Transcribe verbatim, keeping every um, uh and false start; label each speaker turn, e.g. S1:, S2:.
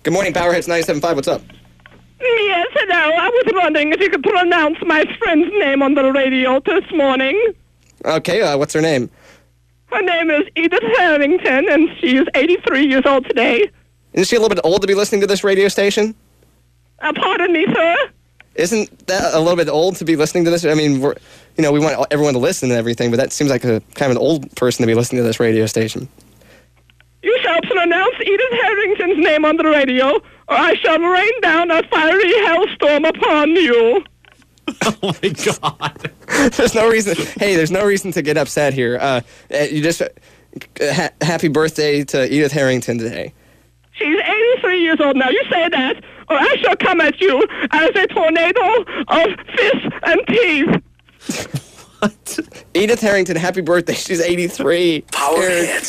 S1: Good morning, Powerhits ninety-seven point five. What's up?
S2: Yes, hello. I was wondering if you could pronounce my friend's name on the radio this morning.
S1: Okay, uh, what's her name?
S2: Her name is Edith Harrington, and she is eighty-three years old today.
S1: Isn't she a little bit old to be listening to this radio station?
S2: Uh, pardon me, sir?
S1: Isn't that a little bit old to be listening to this? I mean, we're, you know, we want everyone to listen and everything, but that seems like a kind of an old person to be listening to this radio station.
S2: You shall pronounce Edith Harrington's name on the radio, or I shall rain down a fiery hellstorm upon you.
S3: Oh, my God.
S1: There's no reason. Hey, there's no reason to get upset here. Uh, you just, uh, ha- happy birthday to Edith Harrington today.
S2: She's eighty-three years old now. You say that, or I shall come at you as a tornado of fists and teeth.
S3: What?
S1: Edith Harrington, happy birthday. She's eighty-three.
S4: Power hits.